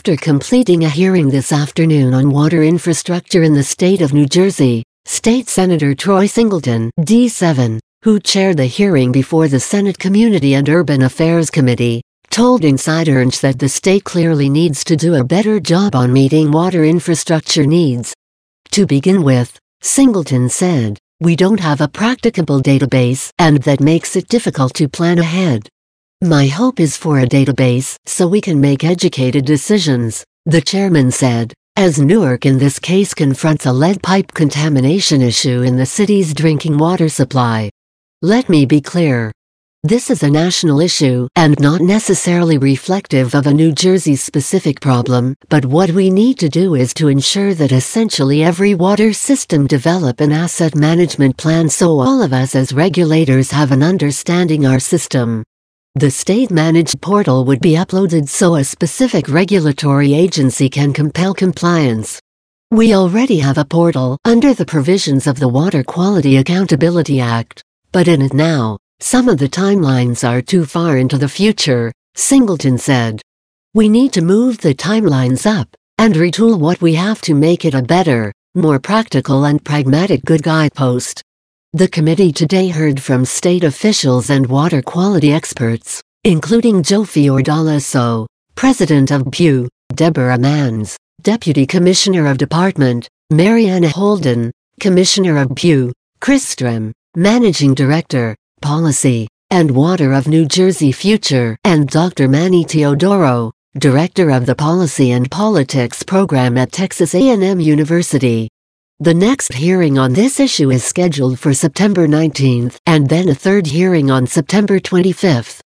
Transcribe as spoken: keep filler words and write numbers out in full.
After completing a hearing this afternoon on water infrastructure in the state of New Jersey, State Senator Troy Singleton, D seven, who chaired the hearing before the Senate Community and Urban Affairs Committee, told Insider Inc that the state clearly needs to do a better job on meeting water infrastructure needs. To begin with, Singleton said, "We don't have a practicable database, and that makes it difficult to plan ahead. My hope is for a database so we can make educated decisions," the chairman said, as Newark in this case confronts a lead pipe contamination issue in the city's drinking water supply. "Let me be clear. This is a national issue and not necessarily reflective of a New Jersey-specific problem, but what we need to do is to ensure that essentially every water system develop an asset management plan so all of us as regulators have an understanding our system. The state-managed portal would be uploaded so a specific regulatory agency can compel compliance. We already have a portal under the provisions of the Water Quality Accountability Act, but in it now, some of the timelines are too far into the future," Singleton said. "We need to move the timelines up and retool what we have to make it a better, more practical and pragmatic good guidepost." The committee today heard from state officials and water quality experts, including Joe Fiordalaso, president of B U, Deborah Manns, deputy commissioner of department, Mariana Holden, commissioner of B U, Chris Strum, managing director, policy, and water of New Jersey Future, and Doctor Manny Teodoro, director of the Policy and Politics program at Texas A and M University. The next hearing on this issue is scheduled for September nineteenth, and then a third hearing on September twenty-fifth.